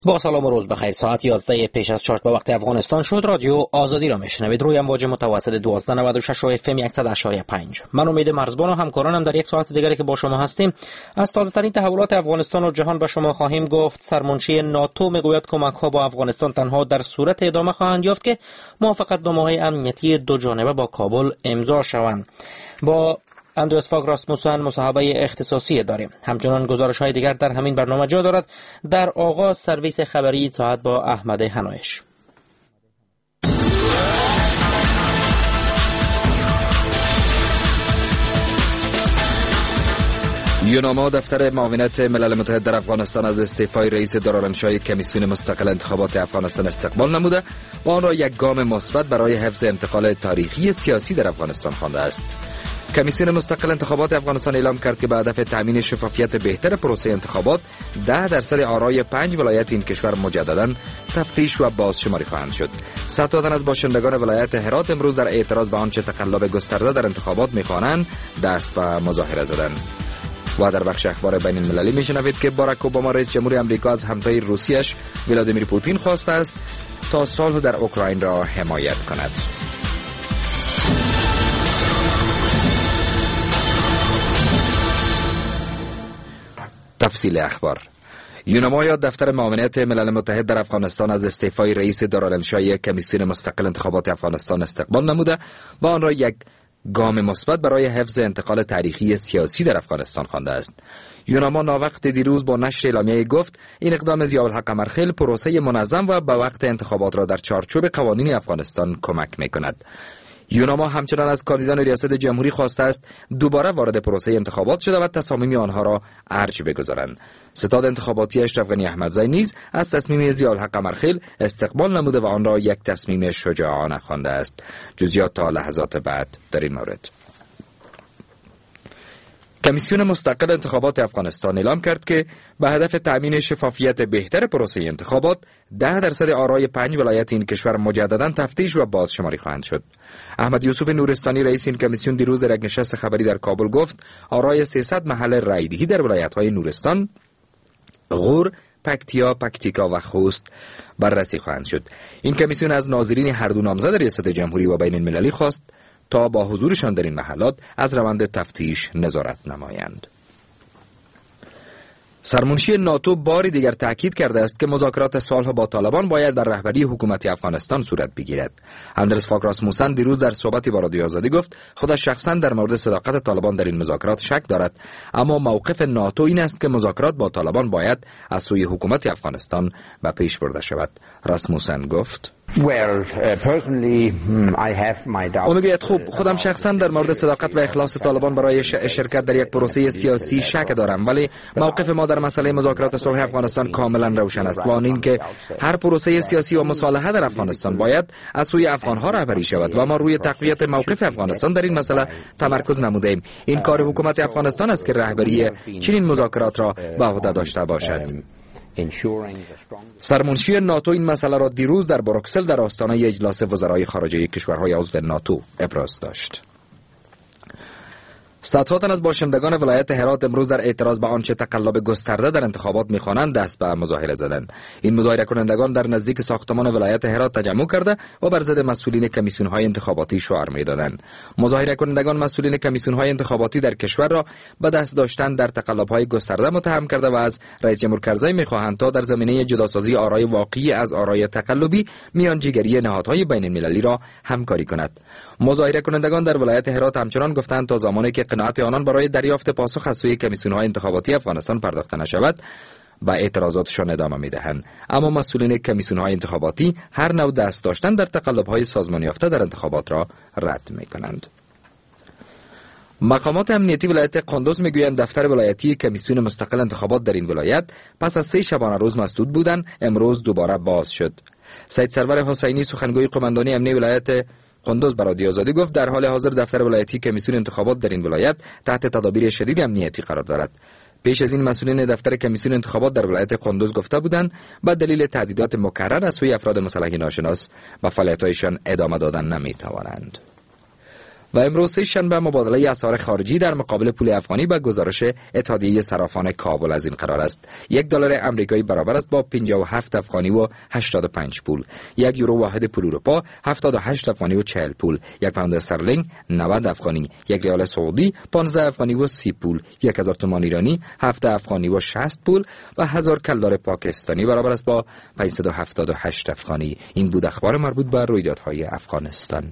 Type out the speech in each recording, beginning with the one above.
با سلام و روز بخیر. ساعت 11 پیش از 4 به وقت افغانستان شد. رادیو آزادی را میشنوید روی امواج متوسط 1296 و اف ام 100.5. من امید مرزبان و همکارانم در یک ساعت دیگری که با شما هستیم از تازه ترین تحولات افغانستان و جهان به شما خواهیم گفت. سرمنشی ناتو میگوید کمک ها با افغانستان تنها در صورت ادامه خواهند یافت که موافقتنامه‌های امنیتی دو جانبه با کابل امضا شوند. با اندرس فاگ راسموسن مصاحبه اختصاصی داریم. همچنان گزارش‌های دیگر در همین برنامه جا دارد. در آغاز سرویس خبری ساعت با احمد هنایش. یوناما دفتر معاونت ملل متحد در افغانستان از استعفای رئیس دارالانشای کمیسیون مستقل انتخابات افغانستان استقبال نموده و آن را یک گام مثبت برای حفظ انتقال تاریخی سیاسی در افغانستان خوانده است. کمیسیون مستقل انتخابات افغانستان اعلام کرد که به هدف تامین شفافیت بهتر پروسه انتخابات 10% آرای 5 ولایت این کشور مجددا تفتیش و بازشماری خواهند شد. صدها تن از باشندگان ولایت هرات امروز در اعتراض به آنچه تقلب گسترده در انتخابات می‌خوانند دست به مظاهره زدند. و در بخش اخبار بین المللی میشنوید که باراک اوباما رئیس جمهوری آمریکا از همتای روسیه‌اش ولادیمیر پوتین خواسته است تا صلح در اوکراین را حمایت کند. تفصیل اخبار. یوناما یا دفتر معاونت ملل متحد در افغانستان از استعفای رئیس دارالانشای کمیسیون مستقل انتخابات افغانستان استقبال نموده و آن را یک گام مثبت برای حفظ انتقال تاریخی سیاسی در افغانستان خوانده است. یوناما ناوقت دیروز با نشر اعلامیه گفت این اقدام ضیاءالحق قمرخیل پروسه منظم و به وقت انتخابات را در چارچوب قوانین افغانستان کمک می‌کند. یوناما همچنان از کاندیدان ریاست جمهوری خواسته است دوباره وارد پروسه انتخابات شده و تصامیم آنها را ارج بگذارند. ستاد انتخاباتی اشرف غنی احمدزی نیز از تصمیم ضیاءالحق قمرخیل استقبال نموده و آن را یک تصمیم شجاعانه خوانده است. جزئیات تا لحظات بعد در این مورد. کمیسیون مستقل انتخابات افغانستان اعلام کرد که به هدف تأمین شفافیت بهتر پروسه انتخابات 10% آرای 5 ولایت این کشور مجددا تفتیش و بازشماری خواهند شد. احمد یوسف نورستانی رئیس این کمیسیون دیروز در یک نشست خبری در کابل گفت آرای 300 محل رایدهی در ولایت‌های نورستان، غور، پکتیکا و خوست بررسی خواهند شد. این کمیسیون از ناظرین هر دو نامزد ریاست جمهوری و بین المللی خواست تا با حضورشان در این محلات از روند تفتیش نظارت نمایند. سرمنشی ناتو باری دیگر تاکید کرده است که مذاکرات صلح با طالبان باید بر رهبری حکومت افغانستان صورت بگیرد. اندرس فاگ راسموسن دیروز در صحبتی با رادیو آزادی گفت خودش شخصا در مورد صداقت طالبان در این مذاکرات شک دارد، اما موقف ناتو این است که مذاکرات با طالبان باید از سوی حکومت افغانستان به پیش برده شود. راسموسن گفت او میگوید خوب، خودم شخصا در مورد صداقت و اخلاص طالبان برای شرکت در یک پروسه سیاسی شک دارم، ولی موقف ما در مسئله مذاکرات صلح افغانستان کاملا روشن است و آن این که هر پروسه سیاسی و مصالحه در افغانستان باید از سوی افغانها رهبری شود و ما روی تقویت موقف افغانستان در این مسئله تمرکز نمودیم. این کار حکومت افغانستان است که رهبری چنین مذاکرات را به عهده داشته باشد. سرمنشی ناتو این مسئله را دیروز در بروکسل در آستانه اجلاس وزرای خارجه کشورهای عضو ناتو ابراز داشت. صدها تن از باشندگان ولایت هرات امروز در اعتراض به آنچه تقلب گسترده در انتخابات می‌خوانند دست به مظاهره زدند. این مظاهره کنندگان در نزدیک ساختمان ولایت هرات تجمع کرده و بر ضد مسئولین کمیسیون‌های انتخاباتی شعار می‌دادند. مظاهره کنندگان مسئولین کمیسیون‌های انتخاباتی در کشور را به دست داشتن در تقلب‌های گسترده متهم کرده و از رئیس جمهور کرزی می‌خواهند تا در زمینه جداسازی آرای واقعی از آرای تقلبی میانجیگری نهادهای بین‌المللی را همکاری کند. مظاهره کنندگان در ولایت هرات همچنان گفتند تا زمانی که قناعت آنان برای دریافت پاسخ از سوی کمیسیون‌های انتخاباتی افغانستان پرداخته نشود با اعتراضاتشان ادامه می‌دهند. اما مسئولین کمیسیون‌های انتخاباتی هر نوع دست داشتن در تقلب‌های سازمان یافته در انتخابات را رد می‌کنند. مقامات امنیتی ولایت قندوز میگویند دفتر ولایتی کمیسیون مستقل انتخابات در این ولایت پس از 3 شبانه روز مسدود بودند امروز دوباره باز شد. سید سرور حسینی سخنگوی قماندانی امنیتی ولایت قندوز برای رادیو آزادی گفت در حال حاضر دفتر ولایتی کمیسیون انتخابات در این ولایت تحت تدابیر شدید امنیتی قرار دارد. پیش از این مسئولین دفتر کمیسیون انتخابات در ولایت قندوز گفته بودند با دلیل تهدیدات مکرر از سوی افراد مسلح ناشناس به فعالیت‌هایشان ادامه دادن نمی‌توانند. و امروز شنبه مبادله اسعار خارجی در مقابل پول افغانی به گزارش اتحادیه صرافان کابل از این قرار است. $1 آمریکایی برابر است با 57 افغانی و 85 پول. 1 یورو واحد پول اروپا 78 افغانی و 40 پول. 1 پوند استرلینگ 90 افغانی. 1 ریال سعودی 15 افغانی و 30 پول. 1000 تومان ایرانی 7 افغانی و 60 پول و 1000 کلدار پاکستانی برابر است با 578 افغانی. این بود اخبار مربوط به رویدادهای افغانستان.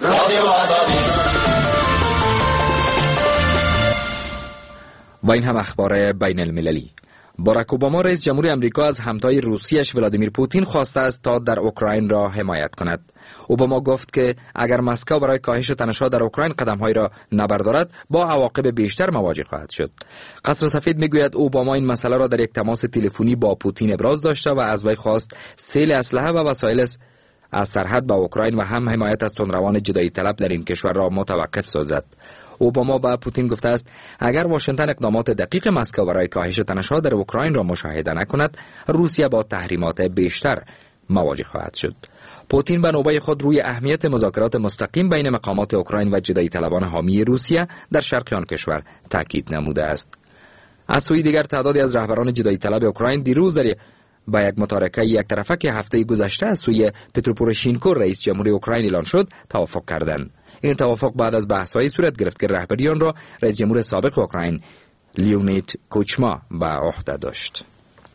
و این هم اخبار بین المللی. باراک اوباما رئیس جمهور امریکا از همتای روسیش ولادیمیر پوتین خواسته است تا در اوکراین را حمایت کند. اوباما گفت که اگر مسکو برای کاهش تنش‌ها در اوکراین قدم‌هایی را نبردارد با عواقب بیشتر مواجه خواهد شد. قصر سفید میگوید اوباما این مسئله را در یک تماس تلفنی با پوتین ابراز داشته و از وی خواست سیل اسلحه و وسایل از سرحد با اوکراین و هم حمایت از تندروان جدایی طلب در این کشور را متوقف سازد. اوباما با پوتین گفته است اگر واشنگتن اقدامات دقیق مسکو برای کاهش تنش‌ها در اوکراین را مشاهده نکند، روسیه با تحریمات بیشتر مواجه خواهد شد. پوتین به نوبه خود روی اهمیت مذاکرات مستقیم بین مقامات اوکراین و جدایی طلبان حامی روسیه در شرق آن کشور تاکید نموده است. از سوی دیگر تعدادی از رهبران جدایی طلب اوکراین دیروز در با یک متارکه یک طرفه که هفته گذشته از سوی پترو پوروشینکو رئیس جمهوری اوکراین اعلان شد توافق کردند. این توافق بعد از بحث‌های صورت گرفت که رهبری آن را رئیس جمهور سابق اوکراین لیونید کوچما به عهده داشت.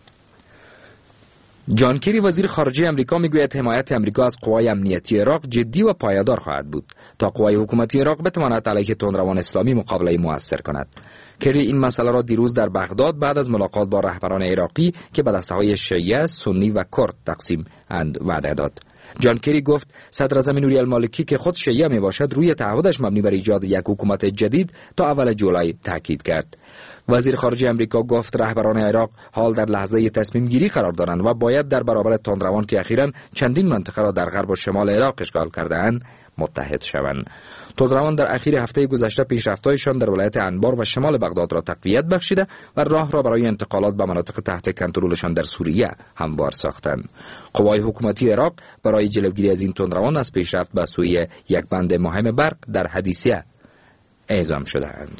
جان کری وزیر خارجه امریکا میگوید حمایت امریکا از قوای امنیتی عراق جدی و پایدار خواهد بود تا قوای حکومتی عراق بتواند علیه تندروان اسلامی مقابله مؤثر کند. کری این مسئله را دیروز در بغداد بعد از ملاقات با رهبران عراقی که به دسته‌های شیعه، سنی و کرد تقسیم اند وعده داد. جان کری گفت صدراعظم نوری المالکی که خود شیعه می باشد روی تعهدش مبنی بر ایجاد یک حکومت جدید تا اول جولای تاکید کرد. وزیر خارجه امریکا گفت رهبران عراق حال در لحظه تصمیم گیری قرار دارند و باید در برابر تندروان که اخیراً چندین منطقه را در غرب و شمال عراق اشغال کرده‌اند متحد شوند. تندروان در اخیر هفته گذشته پیشرفت‌هایشان در ولایت انبار و شمال بغداد را تقویت بخشیده و راه را برای انتقالات به مناطق تحت کنترلشان در سوریه هموار ساختند. قوای حکومتی عراق برای جلوگیری از این تندروان از پیشرفت به سوی یک بند مهم برق در حدیثیه اعزام شده‌اند.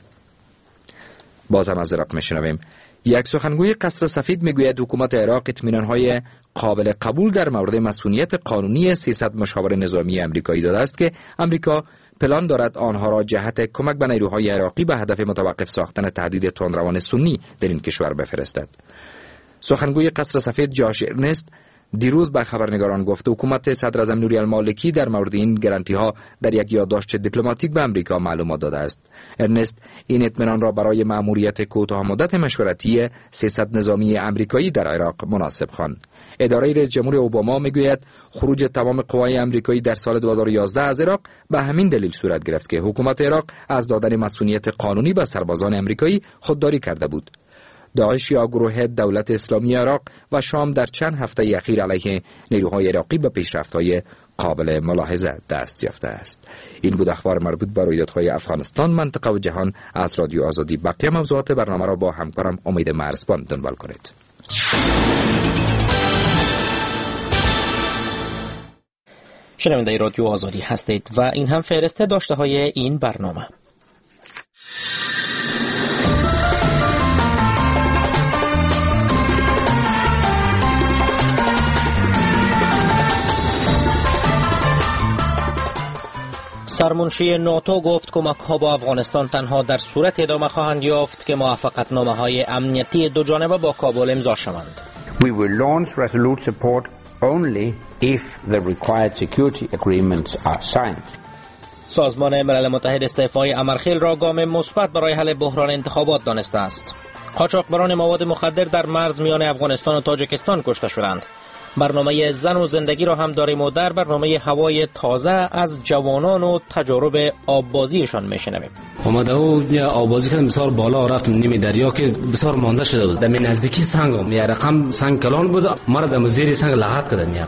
باز هم از عراق میشنویم. یک سخنگوی قصر سفید میگوید حکومت عراق اطمینان‌های قابل قبول در مورد مسئولیت قانونی 300 مشاور نظامی امریکایی داده است که امریکا پلان دارد آنها را جهت کمک به نیروهای عراقی به هدف متوقف ساختن تهدید تندروان سنی در این کشور بفرستد. سخنگوی قصر سفید جاش ارنست دیروز به خبرنگاران گفت حکومت صدراعظم نوری المالکی در مورد این گارانتی ها در یک یادداشت دیپلماتیک به امریکا معلومات داده است. ارنست این اطمینان را برای مأموریت کوتاه مدت مشورتی 300 نظامی امریکایی در عراق مناسب خواند. اداره رئیس جمهور اوباما میگوید خروج تمام قوای امریکایی در سال 2011 از عراق به همین دلیل صورت گرفت که حکومت عراق از دادن مسئولیت قانونی به سربازان امریکایی خودداری کرده بود. داعش یا گروه دولت اسلامی عراق و شام در چند هفته اخیر علیه نیروهای عراقی به پیشرفت‌های قابل ملاحظه دست یافته است. این بود اخبار مربوط به رویدادهای افغانستان، منطقه و جهان از رادیو آزادی. بقیه موضوعات برنامه را با همکارم امید مرزبان دنبال کنید. شنونده رادیو آزادی هستید و این هم فهرست داشته‌های این برنامه. سرمنشی ناتو گفت کمک‌ها با افغانستان تنها در صورت ادامه خواهند یافت که موافقتنامه‌های امنیتی دو جانبه با کابل امضا شوند. We will launch resolute support only if the required security agreements are signed. سازمان ملل متحد استعفای امرخیل را گام مثبت برای حل بحران انتخابات دانسته است. قاچاقبران مواد مخدر در مرز میان افغانستان و تاجیکستان کشته شدند. برنامه زن و زندگی را هم داریم و در برنامه هوای تازه از جوانان و تجارب آببازیشان میشنویم. اومده و آببازی کردم بسیار بالا رفتم نیمه دریا که بسیار مانده شده بود. در نزدیکی سنگم یه رقم سنگ کلان بود، مرا در زیر سنگ لحظه کردم.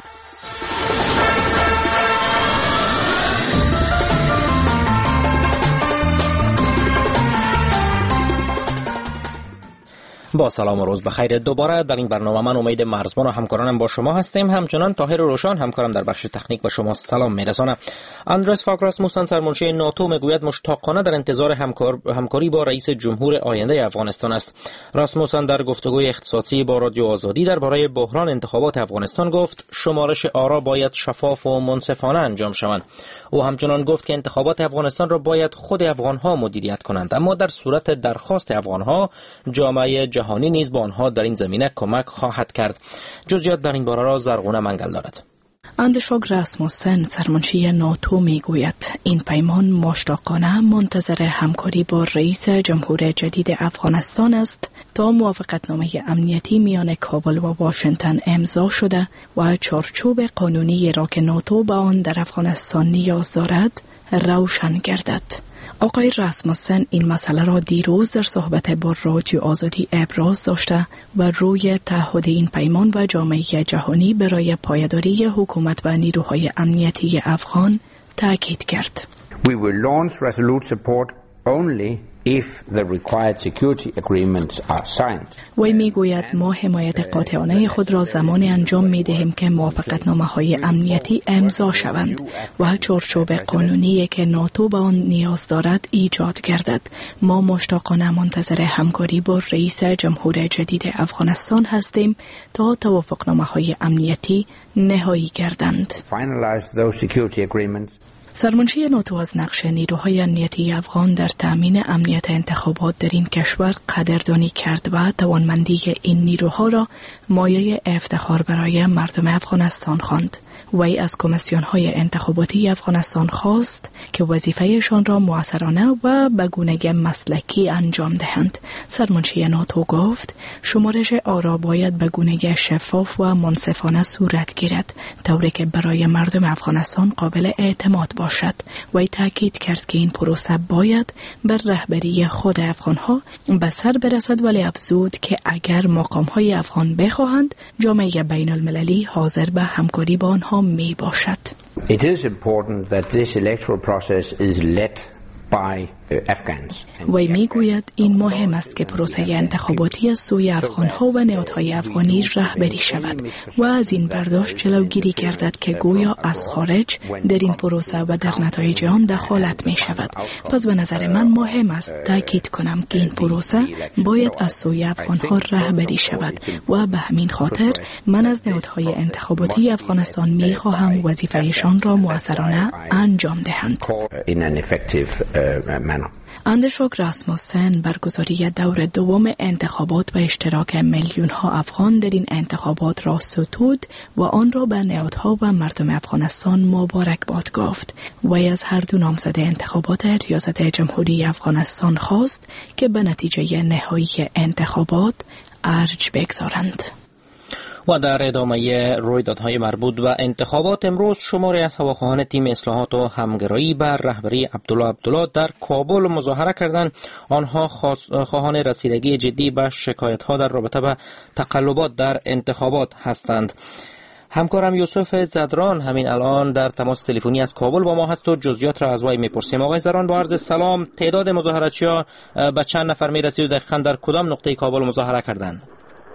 با سلام و روز بخیر. دوباره در این برنامه من امید مرزبان و همکارانم با شما هستیم. همچنان طاهر روشن همکارم در بخش تکنیک به شما سلام میرسانه. اندرس فاک راسموسن سرمنشی ناتو میگوید مشتاقانه در انتظار همکاری با رئیس جمهور آینده افغانستان است. راسموسن در گفتگوی اختصاصی با رادیو آزادی درباره بحران انتخابات افغانستان گفت شمارش آرا باید شفاف و منصفانه انجام شوند. او همچنان گفت که انتخابات افغانستان را باید خود افغانها مدیریت کنند، اما در صورت درخواست افغانها جامعه جهانی نیز با آنها در این زمینه کمک خواهد کرد. جزئیات در این باره را زرغونه منگل دارد. اندرس فاک راسموسن سرمنشی ناتو میگوید این پیمان مشتاقانه منتظر همکاری با رئیس جمهور جدید افغانستان است تا موافقتنامه امنیتی میان کابل و واشنگتن امضا شده و چارچوب قانونی را که ناتو به آن در افغانستان نیاز دارد روشن گردد. آقای راسموسن این مسئله را دیروز در صحبت با رادیو آزادی ابراز داشته و روی تعهد این پیمان و جامعه جهانی برای پایداری حکومت و نیروهای امنیتی افغان تاکید کرد. We will launch resolute support only if the required security agreements are signed. وی میگوید ما حمایت قاطعانه خود را زمان انجام میدهیم که موافقتنامه‌های امنیتی امضا شوند و چارچوب قانونی که ناتو به آن نیاز دارد ایجاد گردد. ما مشتاقانه منتظر همکاری با رئیس جمهور جدید افغانستان هستیم تا توافقنامه‌های امنیتی نهایی گردند. Finalize those security agreements. سرمنشی ناتو از نقش نیروهای امنیتی افغان در تامین امنیت انتخابات در این کشور قدردانی کرد و توانمندی این نیروها را مایه افتخار برای مردم افغانستان خواند. وی از کمیسیون‌های انتخاباتی افغانستان خواست که وظیفه‌شان را مؤثرانه و به گونه مسلکی انجام دهند. سرمنشی ناتو گفت شمارش آرا باید به گونه شفاف و منصفانه صورت گیرد طوری که برای مردم افغانستان قابل اعتماد باشد. وی تاکید کرد که این پروسه باید بر رهبری خود افغان‌ها به سر برسد، ولی افزود که اگر مقام‌های افغان بخواهند جامعه بین‌المللی حاضر به همکاری با آنها می باشد. It is important that this electoral process is led by Afghans. وی میگوید این مهم است که پروسه انتخاباتی از سوی افغان‌ها و نهادهای افغانی رهبری شود و از این برداشت جلوگیری گردد که گویا از خارج در این پروسه و در نتایج آن دخالت می شود. پس به نظر من مهم است تاکید کنم که این پروسه باید از سوی افغان‌ها رهبری شود و به همین خاطر من از نهادهای انتخاباتی افغانستان می خواهم وظیفه‌شان را مؤثرانه انجام دهند. اندرس فاک راسموسن برگزاری دور دوم انتخابات و اشتراک میلیون‌ها افغان در این انتخابات را ستود و آن را به نهادها و مردم افغانستان مبارکباد گفت. وی از هر دو نامزد انتخابات ریاست جمهوری افغانستان خواست که به نتیجه نهایی انتخابات ارج بگذارند. و در ادامه رویدادهای مربوط به انتخابات امروز شماری از هواخواهان تیم اصلاحات و همگرایی بر رهبری عبدالله در کابل مظاهره کردند. آنها خواهان رسیدگی جدی به شکایت‌ها در رابطه با تقلبات در انتخابات هستند. همکارم یوسف زدران همین الان در تماس تلفنی از کابل با ما هست و جزئیات را از وی میپرسیم. آقای زدران با عرض سلام، تعداد مظاهراتچی‌ها به چند نفر میرسید و دقیقاً در کدام نقطه کابل مظاهره کردند؟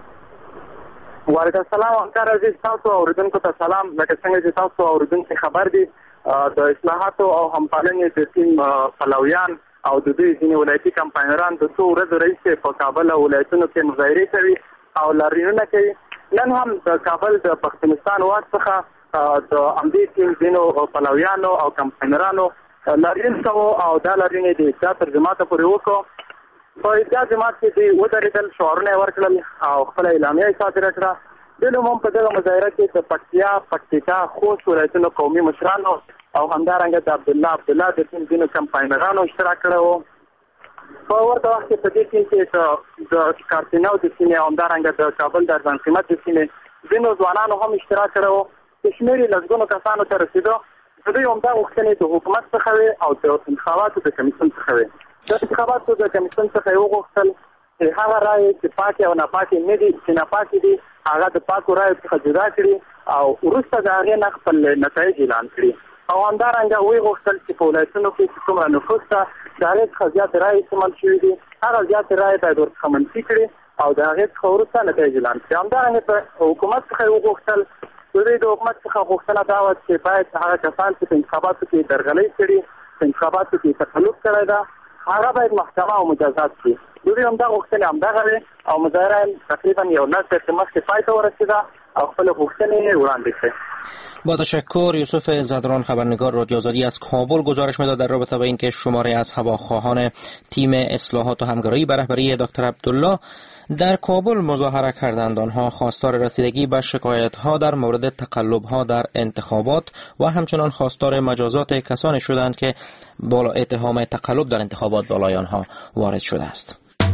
وعلیکم السلام همکار عزیز، تاسو اوریدونکو ته سلام. لکه څنګه چې تاسو اوریدونکو خبر دي د اصلاحاتو او همپالنې د ټیم پلویان او د دوی ځینې ولایتي کمپاینران د څو ورځو راهیسې په کابل او ولایتونو کې مظاهرې کوي او لاریونونه کوي. نن هم د کابل د پښتونستان واټ څخه د همدې ټیم ځینو پلویانو او کمپاینرانو لاریون کوو او دا لاریونې د اطلاع ترجمات پورې وکړو. په اطلاع جماعت کې دوی ودرېدل، شعارونه یې ورکړل او خپله اعلامیه یې صادره کړه. دل هم په دغه مظاهره کې د پکتیا، پکتیکا، خوست ولایتونو قومي مشرانو او همدارنګه د عبدالله د ټیم ځینو کمپاینرانو اشتراک کړی و. په ورته وخت کې په دې ټیم کې د کارتینو د سیمې او همدارنګه د کابل د ارزان قیمت د سیمې ځینو ځوانانو هم اشتراک کړی و چې شمېر یې لسګونو کسانو ته رسېدو. د دوی همدا غوښتنې د حکومت څخه وې او د انتخاباتو د کمیسیون څخه وې. د انتخاباتو د کمیسیون څخه یې وغوښتل چې هغه رایې چې پاکې او ناپاکې نه دي، چې ناپاکې دي هغه د پاکو رایو څخه جدا کړي او وروسته د هغې نه خپل نتایج اعلان کړي. او همدارنګه ویې غوښتل چې په ولایتونو کې چې څومره نفوس ته د هغې څخه زیاتې رایې استعمال شوي دي هغه زیاتې رایې باید ورڅخه منفي کړي او د هغې څخه وروسته نتایج اعلان کړي. همدارنګه په حکومت څخه یې وغوښتل، د حکومت څخه غوښتنه دا وه چې باید هغه کسان چې په انتخاباتو کې درغلۍ کړي، په انتخاباتو کې تقلب کړی ده، هغه باید محکمه او مجازات شي. دوی همدا غوښتنې همدغه وې او مظاهره تقریبا یو لس دقیقې مخکې پای ته ورسېده او خپل غوښتنې وړاندې کړې. با تشکر. یوسف زدران، خبرنگار رادیو آزادی از کابل، گزارش میداد در رابطه با اینکه شماری از هواخواهان تیم اصلاحات و همکاری به رهبری دکتر عبدالله در کابل مظاهره کردند. آنها خواستار رسیدگی به شکایت‌ها در مورد تقلب‌ها در انتخابات و همچنان خواستار مجازات کسانی شدند که بالا اتهام تقلب در انتخابات بالای آنها وارد شده است.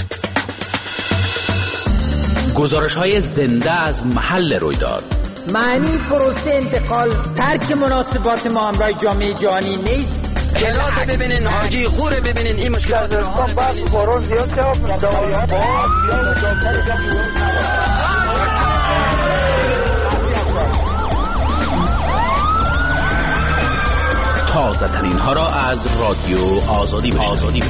گزارش‌های زنده از محل رویداد. معنی پروسه انتقال ترک مناسبات ما همراه جامعه جهانی نیست. کلات ببینین، حاجی خوره ببینین، این مشکلات رو بعد بارون زیاد شد. تازه ترین ها را از رادیو آزادی بشنوید.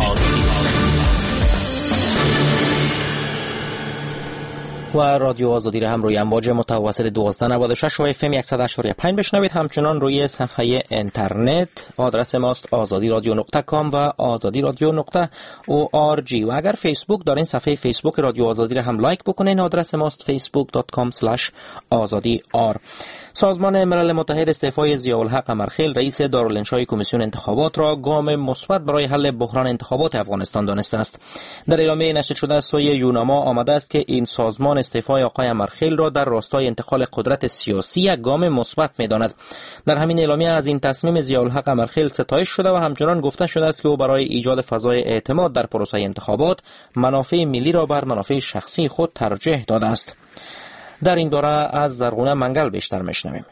و رادیو آزادی را هم روی امواج متوسط 1296 و FM 100.5 بشنوید. همچنان روی صفحه اینترنت آدرس ماست azadiradyo.com و azadiradyo.org. و اگر فیسبوک دارین صفحه فیسبوک رادیو آزادی را هم لایک بکنین. آدرس ماست facebook.com/azadi.r. سازمان ملل متحد استعفای ضیاءالحق قمرخیل رئیس دارالانشای کمیسیون انتخابات را گام مثبت برای حل بحران انتخابات افغانستان دانسته است. در اعلامیه نشر شده از سوی یوناما آمده است که این سازمان استعفای آقای قمرخیل را در راستای انتقال قدرت سیاسی یک گام مثبت می‌داند. در همین اعلامیه از این تصمیم ضیاءالحق قمرخیل ستایش شده و همچنان گفته شده است که او برای ایجاد فضای اعتماد در پروسه انتخابات منافع ملی را بر منافع شخصی خود ترجیح داده است. در این دوره از زرغونه منگل بیشتر میشنویم.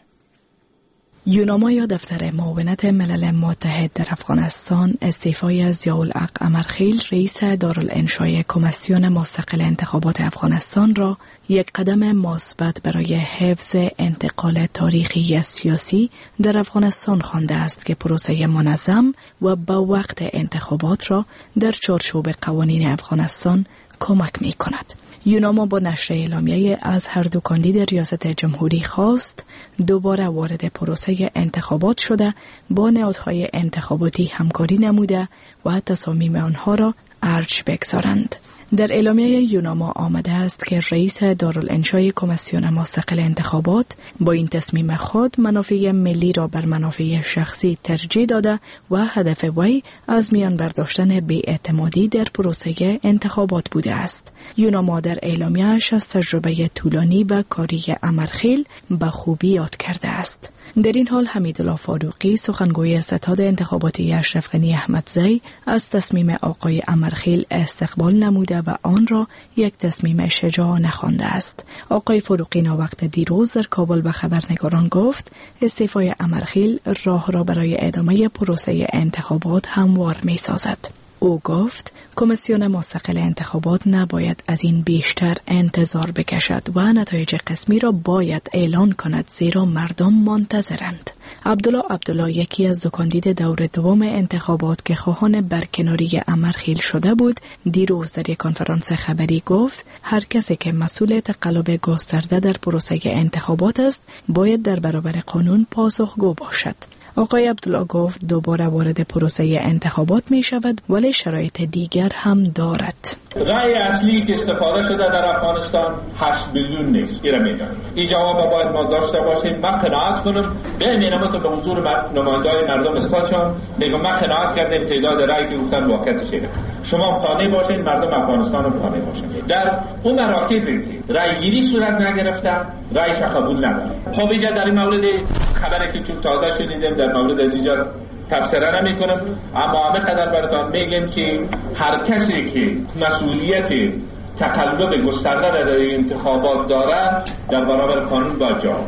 یوناما یا دفتر معاونت ملل متحد در افغانستان استعفای از ضیاءالحق قمرخیل رئیس دارالانشای کمیسیون مستقل انتخابات افغانستان را یک قدم مثبت برای حفظ انتقال تاریخی سیاسی در افغانستان خوانده است که پروسه منظم و با وقت انتخابات را در چارچوب قوانین افغانستان کمک می کند. یوناما با نشر اعلامیه از هر دو کاندید ریاست جمهوری خواست دوباره وارد پروسه انتخابات شده، با نهادهای انتخاباتی همکاری نموده و تصامیم آنها را ارج بگذارند. در اعلامیه یوناما آمده است که رئیس دارالانشای کمیسیون مستقل انتخابات با این تصمیم خود منافع ملی را بر منافع شخصی ترجیح داده و هدف وی از میان برداشتن بی‌اعتمادی در پروسه انتخابات بوده است. یوناما در اعلامیه‌اش از تجربه طولانی و کاری قمرخیل به خوبی یاد کرده است. در این حال حمیدالله فاروقی سخنگوی ستاد انتخاباتی اشرف غنی احمدزی از تصمیم آقای قمرخیل استقبال نموده و آن را یک تصمیم شجاعانه خوانده است. آقای فاروقی وقت دیروز در کابل به خبرنگاران گفت استعفای قمرخیل راه را برای ادامه پروسه انتخابات هموار می سازد. او گفت کمیسیون مستقل انتخابات نباید از این بیشتر انتظار بکشد و نتایج قسمی را باید اعلان کند، زیرا مردم منتظرند. عبدالله یکی از دو کاندید دور دوم انتخابات که خواهان برکناری قمرخیل شده بود، دیروز در یک کنفرانس خبری گفت هر کسی که مسئول تقلب گسترده در پروسه انتخابات است باید در برابر قانون پاسخگو باشد. آقای عبدالله گفت دوباره وارد پروسه انتخابات می شود ولی شرایط دیگر هم دارد. رأی اصلی که استفاده شده در افغانستان 8 میلیون نیست. این جواب باید ما داشته باشیم. من قناعت کنم بینما به حضور نمایندگان مردم اثباتشان میگم من قناعت کردم تعداد رأی که گفتن واقعیت شده. شما قانع باشین، مردم افغانستان هم قانع باشن. در اون مراکزی که رأی گیری صورت نگرفته رأیش قبول نداره. خب اینجا در این مورد خبری که چون تازه شنیدیم در مورد از اینجا تفسیر نمی کنم، اما همه قدر براتان میگم که هر کسی که مسئولیت تقلب گسترده در انتخابات داره در برابر قانون باید جواب.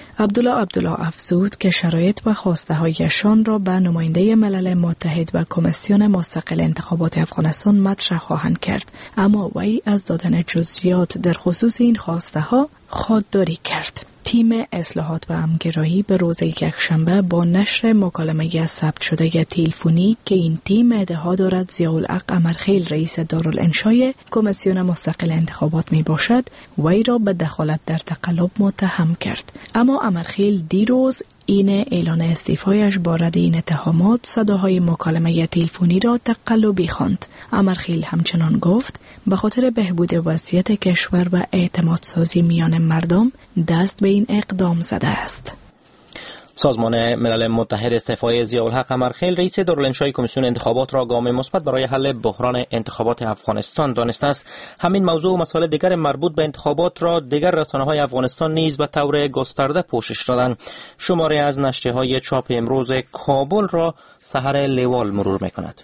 عبدالله افزود که شرایط و خواسته هایشان را به نماینده ملل متحد و کمیسیون مستقل انتخابات افغانستان مطرح خواهند کرد، اما وی از دادن جزئیات در خصوص این خواسته ها خودداری کرد. تیم اصلاحات و همگرایی به روز یکشنبه با نشر مکالمه ثبت شده تلفنی که این تیم ادعا دارد ضیاءالحق امرخیل رئیس دارالانشای کمیسیون مستقل انتخابات می باشد وی را به دخالت در تقلب متهم کرد. اما امرخیل دیروز این اعلان استعفایش با رد این اتهامات صداهای مکالمه تلفنی را تقلبی خواند. امرخیل همچنان گفت به خاطر بهبود وضعیت کشور و اعتماد سازی میان مردم دست به این اقدام زده است. سازمان ملل متحد استعفای ضیاءالحق امرخیل رئیس دارالانشای کمیسیون انتخابات را گام مثبت برای حل بحران انتخابات افغانستان دانسته است. همین موضوع و مسائل دیگر مربوط به انتخابات را دیگر رسانه‌های افغانستان نیز به طور گسترده پوشش دادند. شماری از نشریه‌های چاپ امروز کابل را سحر لیوال مرور می‌کند.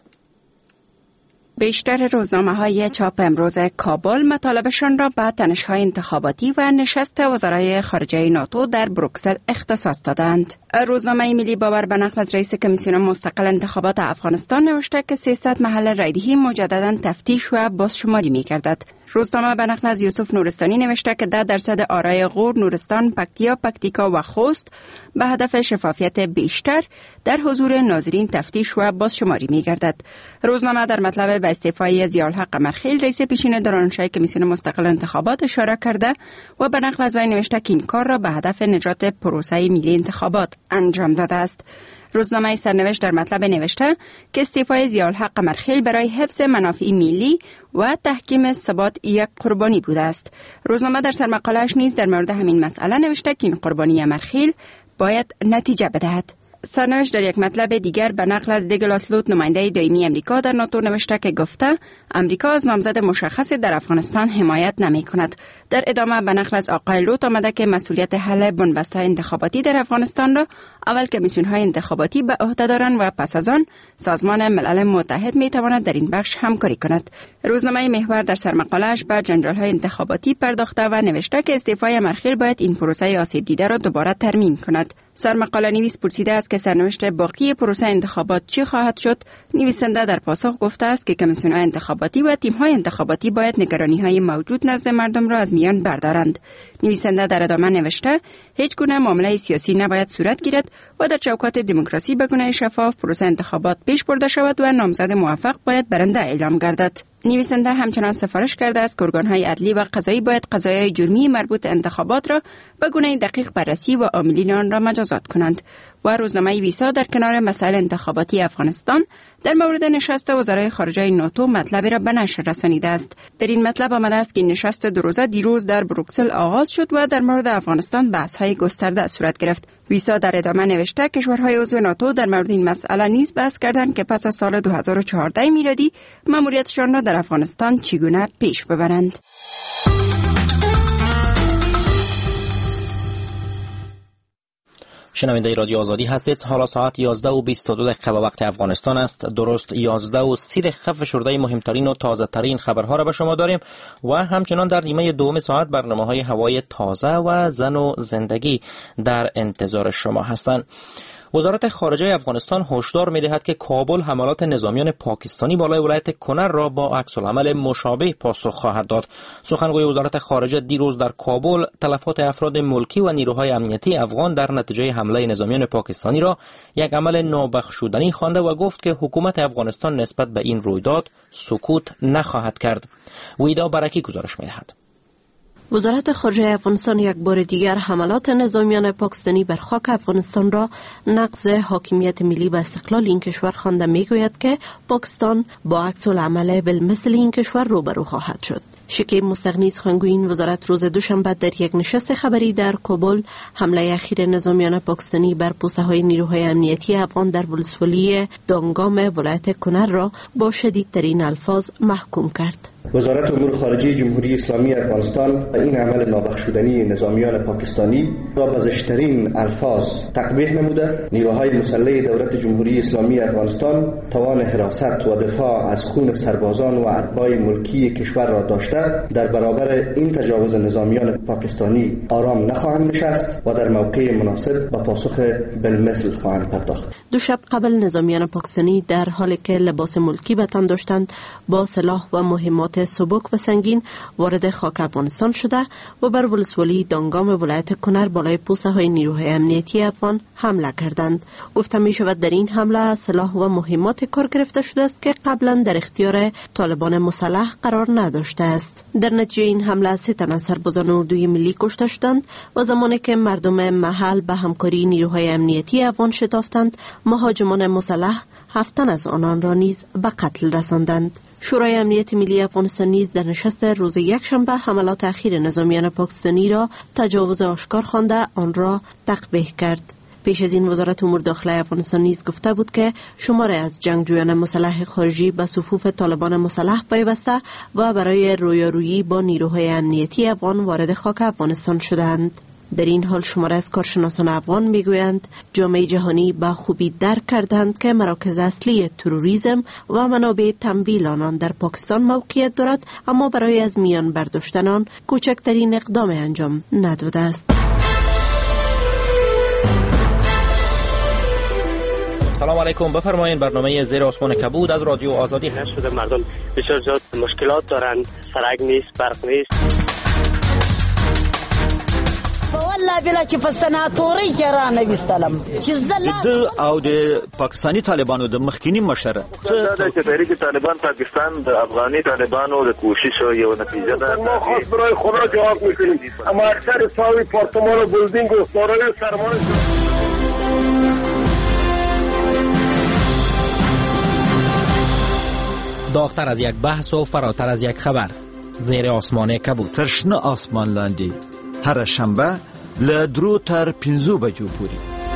بیشتر روزنامه‌های چاپ امروز کابل مطالبشان را به تنش‌های انتخاباتی و نشست وزرای خارجه ناتو در بروکسل اختصاص دادند. روزنامه ملی باور به نقل از رئیس کمیسیون مستقل انتخابات افغانستان نوشته که 300 محل رایدهی مجدداً تفتیش و بازشماری می‌گردد. روزنامه به نقل از یوسف نورستانی نوشته که 10% آرای غور، نورستان، پکتیا، پکتیکا و خوست به هدف شفافیت بیشتر در حضور ناظرین تفتیش و بازشماری می‌گردد. روزنامه در مطلب به استعفای ضیاءالحق امرخیل رئیس پیشین دارالانشای کمیسیون مستقل انتخابات اشاره کرده و به نقل از وی نوشته که این کار را به هدف نجات پروسه ملی انتخابات انجام داده است. روزنامه سرنوشت در مطلب نوشته که استعفای ضیاءالحق امرخیل برای حفظ منافع ملی و تحکیم ثبات یک قربانی بوده است. روزنامه در سرمقاله‌اش نیز در مورد همین مسئله نوشته که این قربانی امرخیل باید نتیجه بدهد. سرنوشت در یک مطلب دیگر به نقل از دیگلاس لوت نماینده دائمی امریکا در ناتو نوشته که گفته امریکا از نامزد مشخص در افغانستان حمایت نمی کند. در ادامه به نقل از آقای لوت آمده که مسئولیت حل بنبست‌های انتخاباتی در افغانستان را اول کمیسیون‌های انتخاباتی به عهده دارند و پس از آن سازمان ملل متحد می تواند در این بخش همکاری کند. روزنامه محور در سرمقاله‌اش به جنجال‌های انتخاباتی پرداخته و نوشته که استعفای امرخیل باید این پروسه آسیب دیده را دوباره ترمیم کند. سرمقاله نویس پرسیده است که سرنوشت باقی پروسه انتخابات چی خواهد شد. نویسنده در پاسخ گفته است که کمیسیون‌های انتخاباتی و تیم‌های انتخاباتی باید نگرانی‌های موجود نزد مردم را از میان بردارند. نویسنده در ادامه نوشته هیچ گونه معامله سیاسی نباید صورت گیرد و در چوکات دموکراسی به گونه شفاف پروسه انتخابات پیش برده شود و نامزد موفق باید برنده اعلام گردد. نویسنده همچنان سفارش کرده است که ارگان‌های عدلی و قضایی باید قضایای جرمی مربوط انتخابات را به گونه دقیق بررسی و عاملین آن را مجازات کنند. و روزنامه ویسا در کنار مسائل انتخاباتی افغانستان در مورد نشست وزرای خارجه ناتو مطلبی را به نشر رسانیده است. در این مطلب آمده است که نشست دو روزه دیروز در بروکسل آغاز شد و در مورد افغانستان بحث‌های گسترده صورت گرفت. ویسا در ادامه نوشته کشورهای عضو ناتو در مورد این مسئله نیز بحث کردند که پس از سال 2014 میلادی مأموریتشان را در افغانستان چگونه پیش ببرند. شنونده رادیو آزادی هستید. حالا ساعت 11:22 به وقت افغانستان است. درست 11:30 فشرده مهمترین و تازه ترین خبرها را به شما داریم و همچنان در نیمه دوم ساعت برنامه‌های هوای تازه و زن و زندگی در انتظار شما هستند. وزارت خارجه افغانستان هشدار می‌دهد که کابل حملات نظامیان پاکستانی بالای ولایت کنر را با عکس‌العمل مشابه پاسخ خواهد داد. سخنگوی وزارت خارجه دیروز در کابل تلفات افراد ملکی و نیروهای امنیتی افغان در نتیجه حمله نظامیان پاکستانی را یک عمل نابخشودنی خوانده و گفت که حکومت افغانستان نسبت به این رویداد سکوت نخواهد کرد. ویدا برکی گزارش می‌دهد. وزارت خارجه افغانستان یک بار دیگر حملات نظامیان پاکستانی بر خاک افغانستان را نقض حاکمیت ملی و استقلال این کشور خوانده میگوید که پاکستان با عکس العمل بالمثل این کشور روبرو خواهد شد. شکیب مستغنی سخنگوی این وزارت روز دوشنبه در یک نشست خبری در کابل حمله اخیر نظامیان پاکستانی بر پوسته‌های نیروهای امنیتی افغان در ولسوالی دانگام ولایت کنر را با شدیدترین الفاظ محکوم کرد. وزارت امور خارجه جمهوری اسلامی افغانستان این عمل نابخشودنی نظامیان پاکستانی را به زشترین الفاظ تقبیح نموده. نیروهای مسلح دولت جمهوری اسلامی افغانستان توان حراست و دفاع از خون سربازان و اتباع ملکی کشور را داشته در برابر این تجاوز نظامیان پاکستانی آرام نخواهند نشست و در موقع مناسب با پاسخ بالمثل خواهند پرداخت. دو شب قبل نظامیان پاکستانی در حالی که لباس ملکی به تن داشتند با سلاح و مهمات مقاطع سبک و سنگین وارد خاک افغانستان شده و بر ولسوالی دانگام ولایت کنر بالای پوسته های نیروهای امنیتی افغان حمله کردند. گفته می شود در این حمله سلاح و مهمات کار گرفته شده است که قبلا در اختیار طالبان مسلح قرار نداشته است. در نتیجه این حمله 3 تن از سربازان اردوی ملی کشته شدند و زمانی که مردم محل به همکاری نیروهای امنیتی افغان شتافتند، مهاجمان مسلح 7 تن از آنان را نیز به قتل رساندند. شورای امنیت ملی افغانستان نیز در نشست روز یکشنبه حملات اخیر نظامیان پاکستانی را تجاوز آشکار خوانده آن را تقبیح کرد. پیش از این وزارت امور داخلی افغانستان نیز گفته بود که شماری از جنگجویان مسلح خارجی به صفوف طالبان مسلح پیوسته و برای رویارویی با نیروهای امنیتی افغان وارد خاک افغانستان شدند. در این حال شماره از کارشناسان افغان میگویند جامعه جهانی با خوبی درک کردند که مراکز اصلی تروریسم و منابع تمویل آنان در پاکستان موقعیت دارد، اما برای از میان برداشتن آن کوچکترین اقدام انجام نداده است. سلام علیکم، بفرمایید. برنامه زیر آسمان کبود از رادیو آزادی هست. شده مردم بسیار زیاد مشکلات دارن، سرک نیست، برق نیست. والله بلا چې په سناتوري کې را نه وستلم چې د او د پاکستانی طالبانو د مخکینی مشر دا چې تحریک طالبان پاکستان د افغاني طالبانو د کوشش یو نتیجه ده. ما خاص برای خدا جواب میکنیم، اما اکثر ساوی پارتمان و بلدینگ و سارای سرمان داغتر از یک بحث و فراتر از یک خبر. زیر آسمان کبود. ترشنه آسمان لاندې هر شنبه له 2 تر 5 بجو پورې.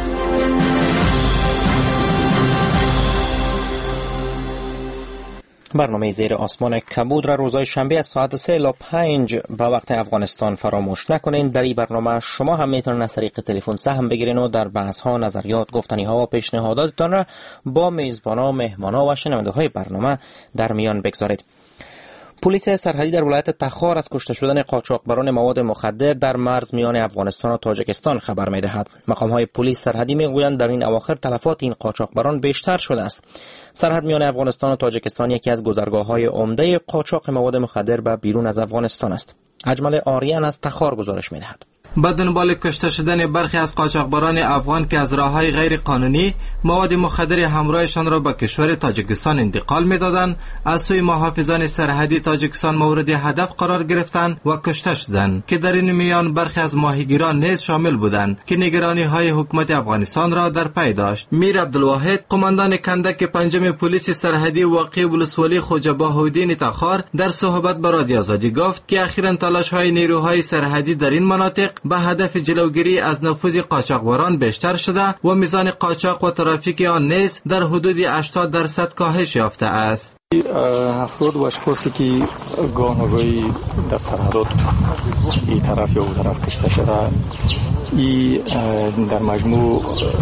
برنامه زیر آسمان کبود را روزهای شنبه از ساعت 3 الی 5 به وقت افغانستان فراموش نکنین. در این برنامه شما هم میتونید از طریق تلفن سهم بگیرین و در بحث ها، نظریات، گفتنی ها و پیشنهاداتتان را با میزبانا، مهمانا و شنونده های برنامه در میان بگذارید. پلیس سرحدی در ولایت تخار از کشته شدن قاچاقبران مواد مخدر در مرز میان افغانستان و تاجیکستان خبر می‌دهد. مقام‌های پلیس سرحدی می‌گویند در این اواخر تلفات این قاچاقبران بیشتر شده است. سرحد میان افغانستان و تاجیکستان یکی از گذرگاه‌های عمده قاچاق مواد مخدر به بیرون از افغانستان است. اجمل آریان از تخار گزارش می‌دهد. با دنبال کشته شدن برخی از قاچاقبران افغان که از راه‌های غیر قانونی مواد مخدر همراهشان را به کشور تاجیکستان انتقال می‌دادند، از سوی محافظان سرحدی تاجیکستان مورد هدف قرار گرفتند و کشته شدند که در این میان برخی از ماهیگیران نیز شامل بودند که نگرانی‌های حکومت افغانستان را در پی داشت. میر عبدالواحد، قماندان کندک 5 پلیس سرحدی واقع ولسوالی خوجا بهاءالدین تخار، در صحبت با رادیو آزادی گفت که اخیراً تلاش‌های نیروهای سرحدی در این مناطق به هدف جلوگیری از نفوذ قاچاقبران بیشتر شده و میزان قاچاق و ترافیک آن نیز در حدود 80% کاهش یافته است. افراد و اشخاصی که گاهی در سرحدات این طرف یا اون طرف کشته شده، این در مجموع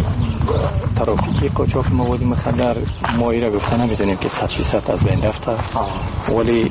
ترافیک قاچاق مواد مخدر ما را گفته نمیتونیم که 100% از بین رفته، ولی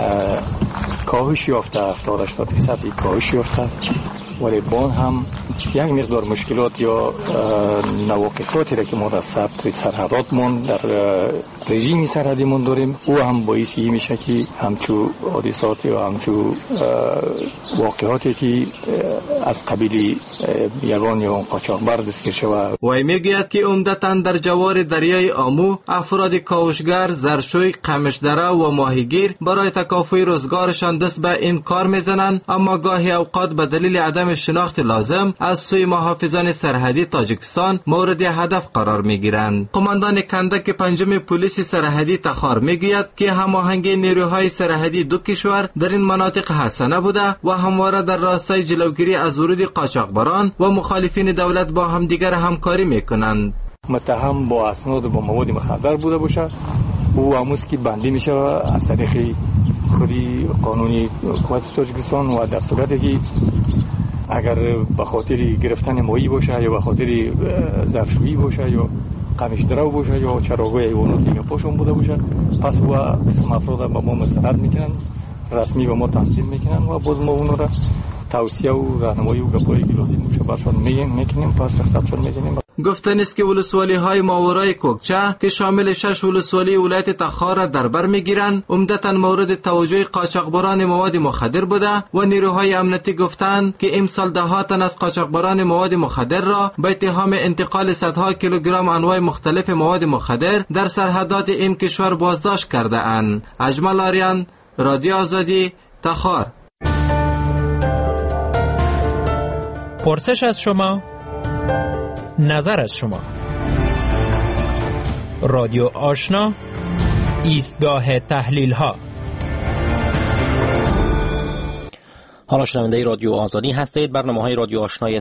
کاهش یافته، 70-80% کاهش یافته، ولی با هم یک مقدار مشکلات یا نواقصاتی را که ما در ثبت سرحداتمون در رژیم سرحدیمون داریم، او هم باعثی میشه که همچو حادثات یا همچو واقعاتی که از قبیل یگان یا قاچاقبر دستگیر شود. وی میگوید که عمدتاً در جوار دریای آمو افراد کاوشگر، زرشوی، قمشدره و ماهیگیر برای تکافؤ روزگارشان دست به این کار میزنند، اما گاهی اوقات به دلیل عدم شناخت لازم از سوی محافظان سرحدی تاجیکستان مورد هدف قرار میگیرند. قماندان کندک 5 پلیس سرحدی تخار میگوید که هماهنگی نیروهای سرحدی دو کشور در این مناطق حسنه بوده و همواره در راستای جلوگیری از ورود قاچاقبران و مخالفین دولت با همدیگر همکاری میکنند. متهم با اسناد با مواد مخدر بوده باشه، او امروز که بندی میشه از طریق خودی قانونی حکومت تاجیکستان و در صورتی که اگر به خاطر گرفتن ماهی باشه یا به خاطر ظرفشویی باشه یا قمشدره باشه یا چراغای حیوانات یا پاشون بوده باشه، پس و اسم افراد با ما مستند میکنن، رسمی به ما تسلیم میکنن و باز ما اون را توصیه و راهنمایی و گپایی که لازم باشه برشان میکنیم، پس رخصتشون میکنیم. گفتن است که ولسوالی های ماورای کوکچه که شامل 6 ولسوالی ولایت تخار را در بر میگیرند عمدتاً مورد توجه قاچاقبران مواد مخدر بوده و نیروهای امنیتی گفتند که امسال ده‌ها تن از قاچاقبران مواد مخدر را به اتهام انتقال صدها کیلوگرم انواع مختلف مواد مخدر در سرحدات این کشور بازداشت کرده اند. اجمل آریان، رادیو آزادی، تخار. پرسش از شما، نظر از شما. رادیو آشنا، ایستگاه تحلیل ها. حالا شنونده رادیو آزادی هستید. برنامه‌های رادیو آشنای